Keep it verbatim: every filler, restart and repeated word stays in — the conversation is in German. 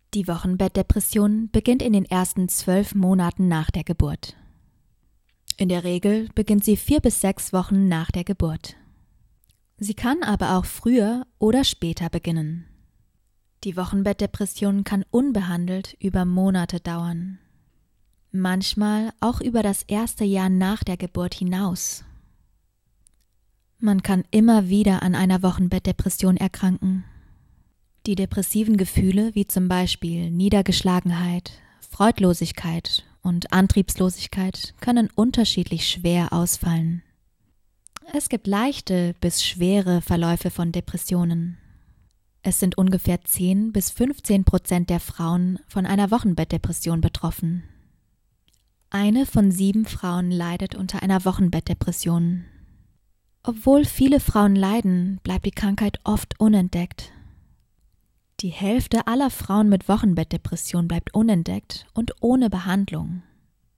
Die Wochenbettdepression beginnt in den ersten zwölf Monaten nach der Geburt. In der Regel beginnt sie vier bis sechs Wochen nach der Geburt. Sie kann aber auch früher oder später beginnen. Die Wochenbettdepression kann unbehandelt über Monate dauern. Manchmal auch über das erste Jahr nach der Geburt hinaus. Man kann immer wieder an einer Wochenbettdepression erkranken. Die depressiven Gefühle wie zum Beispiel Niedergeschlagenheit, Freudlosigkeit und Antriebslosigkeit können unterschiedlich schwer ausfallen. Es gibt leichte bis schwere Verläufe von Depressionen. Es sind ungefähr zehn bis fünfzehn Prozent der Frauen von einer Wochenbettdepression betroffen. Eine von sieben Frauen leidet unter einer Wochenbettdepression. Obwohl viele Frauen leiden, bleibt die Krankheit oft unentdeckt. Die Hälfte aller Frauen mit Wochenbettdepression bleibt unentdeckt und ohne Behandlung.